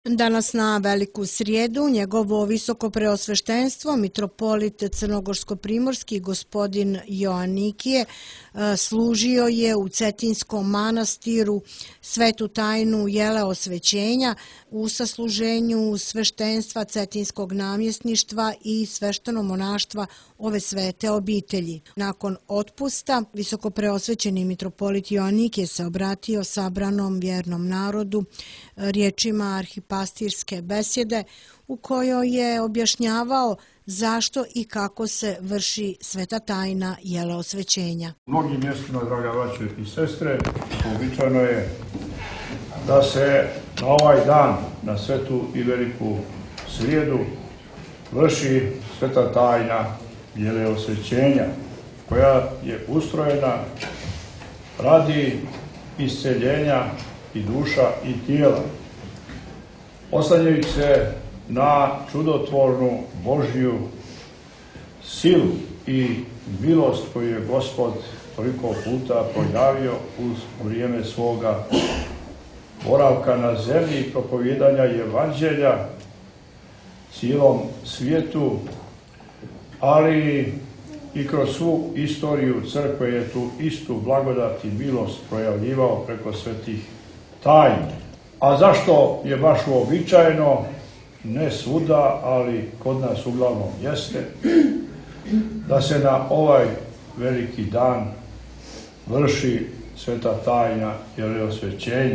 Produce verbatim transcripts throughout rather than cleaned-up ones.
Danas na Veliku srijedu njegovo visokopreosveštenstvo, mitropolit crnogorsko-primorski gospodin Joanikije, služio je u Cetinskom manastiru svetu tajnu jele osvećenja u sasluženju sveštenstva Cetinskog namjesništva i svešteno-monaštva ove svete obitelji. Nakon otpusta, visokopreosvećeni mitropolit Joanikije se obratio sabranom vjernom narodu riječima arhipastirske besjede u kojoj je objašnjavao zašto i kako se vrši sveta tajna jele osvećenja. U mnogim mjestima, draga braćo i sestre, uobičajeno je da se na ovaj dan, na svetu i veliku srijedu, vrši sveta tajna jele osvećenja, koja je ustrojena radi isceljenja i duša i tijela, oslanjajući se na čudotvornu Božju silu i milost koju je Gospod toliko puta projavio u vrijeme svoga boravka na zemlji i propovijedanja evanđelja cijelom svijetu, ali i kroz svu istoriju crkve je tu istu blagodat i milost projavljivao preko svetih tajni. A zašto je baš uobičajeno? Ne svuda, ali kod nas uglavnom jeste, da se na ovaj veliki dan vrši sveta tajna jele osvećenja.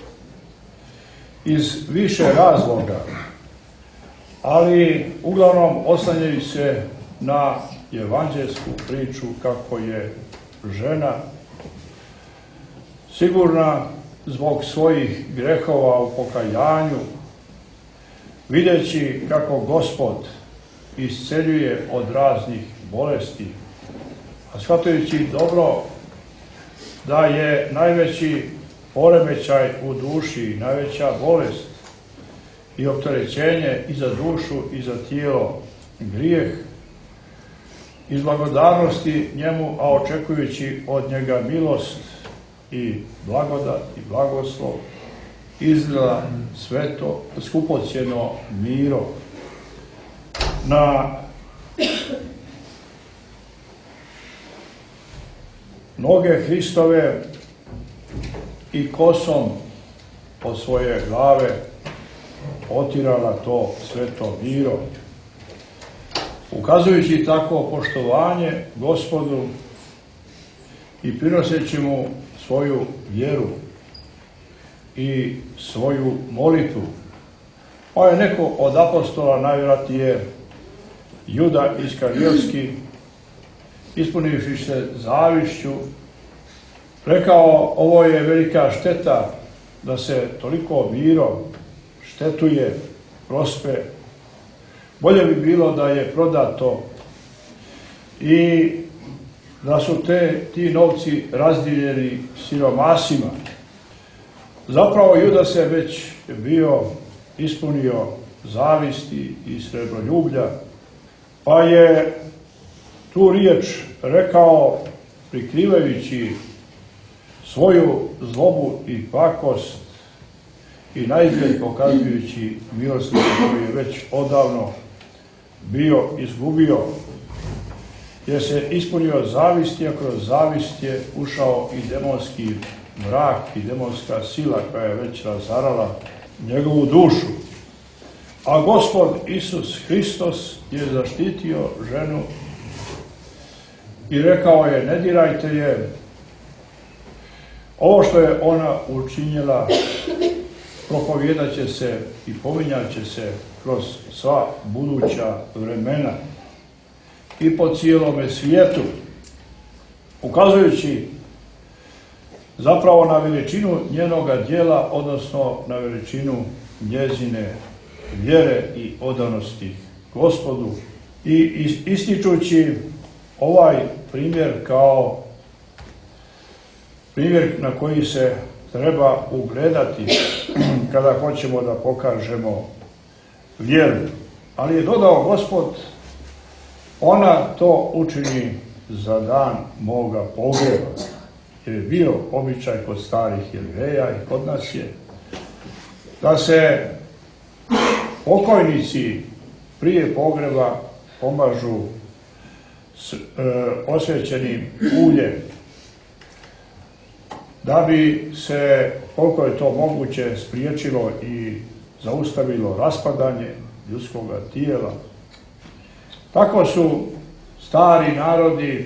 Iz više razloga, ali uglavnom oslanjaju se na evanđelsku priču kako je žena sigurna zbog svojih grehova u pokajanju, videći kako Gospod isceljuje od raznih bolesti, a shvatajući dobro da je najveći poremećaj u duši, najveća bolest i opterećenje i za dušu i za tijelo grijeh, iz blagodarnosti njemu, a očekujući od njega milost i blagodat i blagoslov, izgleda sveto, skupocjeno miro na noge Hristove i kosom od svoje glave otirala to sveto miro, ukazujući tako poštovanje Gospodu i prinoseći mu svoju vjeru i svoju molitvu. On je neko od apostola, najvjerojatnije Juda Iskarijotski, ispunivši se zavišću, rekao: ovo je velika šteta da se toliko miro štetuje, prospe. Bolje bi bilo da je prodato i da su te, ti novci razdijeljeni siromasima. Zapravo Juda se već bio ispunio zavisti i srebroljublja, pa je tu riječ rekao prikrivajući svoju zlobu i pakost i naizgled pokazujući milosrdje koju je već odavno bio izgubio, jer se ispunio zavisti, a kroz zavist je ušao i demonski mrak i demonska sila koja je već razarala njegovu dušu. A Gospod Isus Hristos je zaštitio ženu i rekao je: ne dirajte je, ovo što je ona učinila propovijedat će se i pominjat će se kroz sva buduća vremena i po cijelome svijetu, ukazujući zapravo na veličinu njenoga djela, odnosno na veličinu njezine vjere i odanosti Gospodu, i ističući ovaj primjer kao primjer na koji se treba ugledati kada hoćemo da pokažemo vjeru. Ali je dodao Gospod: ona to učini za dan moga pogreba. Jer je bio običaj kod starih Jevreja i kod nas je da se pokojnici prije pogreba pomažu s, e, osvećenim uljem, da bi se, koliko je to moguće, spriječilo i zaustavilo raspadanje ljudskog tijela. Tako su stari narodi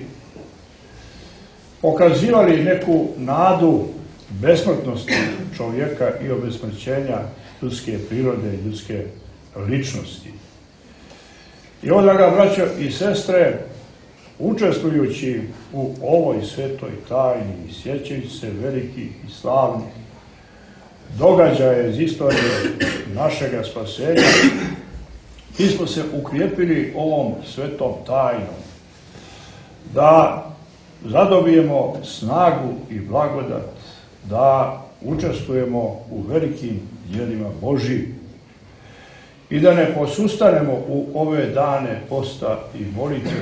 pokazivali neku nadu besmrtnosti čovjeka i obesmrćenja ljudske prirode, ljudske ličnosti. I onda ga, braćo i sestre, učestvujući u ovoj svetoj tajni i sjećajući se velikih i slavnih događaja iz istorije našega spasenja, mi smo se ukrijepili ovom svetom tajnom da zadobijemo snagu i blagodat da učestvujemo u velikim djelima Božjim i da ne posustanemo u ove dane posta i molitve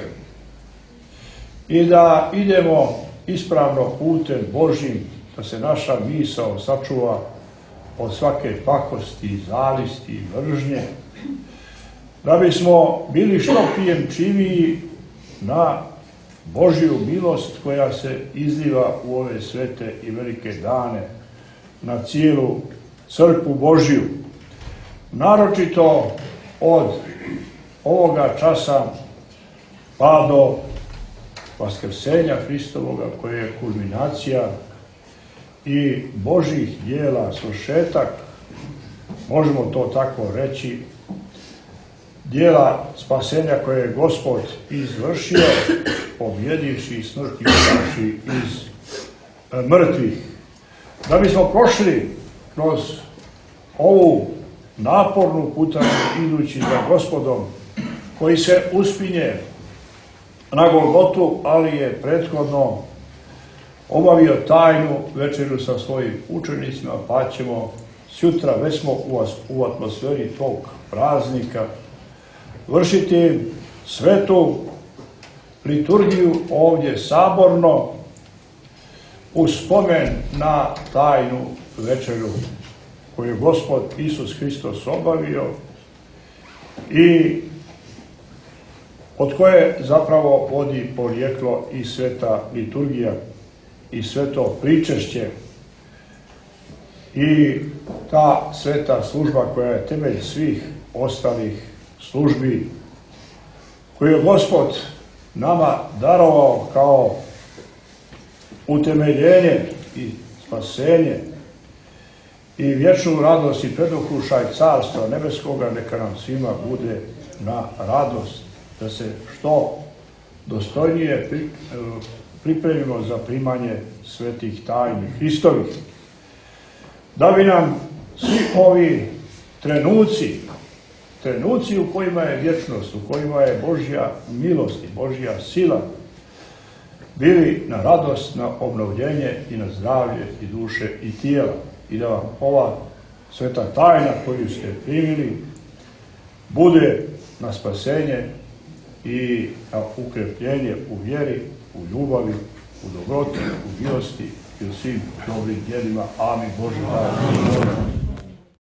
i da idemo ispravno putem Božjim, da se naša misao sačuva od svake pakosti, zavisti i mržnje, da bismo bili što prijemčiviji na Božju milost koja se izliva u ove svete i velike dane na cijelu crkvu Božju. Naročito od ovoga časa pa do Vaskrsenja Hristovoga, koje je kulminacija i Božjih djela, svršetak, možemo to tako reći, djela spasenja koje je Gospod izvršio, pobjedivši i smrt izvrši iz mrtvih. Da bismo prošli kroz ovu napornu putanju idući za Gospodom, koji se uspinje na Golgotu, ali je prethodno obavio tajnu večeru sa svojim učenicima, pa ćemo sutra, već smo u atmosferi tog praznika, vršiti svetu liturgiju ovdje saborno u spomen na tajnu večeru koju je Gospod Isus Hristos obavio i od koje zapravo vodi porijeklo i sveta liturgija i sveto pričešće i ta sveta služba koja je temelj svih ostalih službi koju je Gospod nama darovao kao utemeljenje i spasenje i vječnu radost i predukušaj Carstva nebeskoga. Neka nam svima bude na radost da se što dostojnije pripremimo za primanje svetih tajni Hristovih. Da bi nam svi ovi trenuci, trenuci u kojima je vječnost, u kojima je Božja milost i Božja sila, bili na radost, na obnovljenje i na zdravlje i duše i tijela. I da vam ova sveta tajna koju ste primili bude na spasenje i na ukrepljenje u vjeri, u ljubavi, u dobroti, u milosti i u svim dobrim djelima. Amin. Bože, da.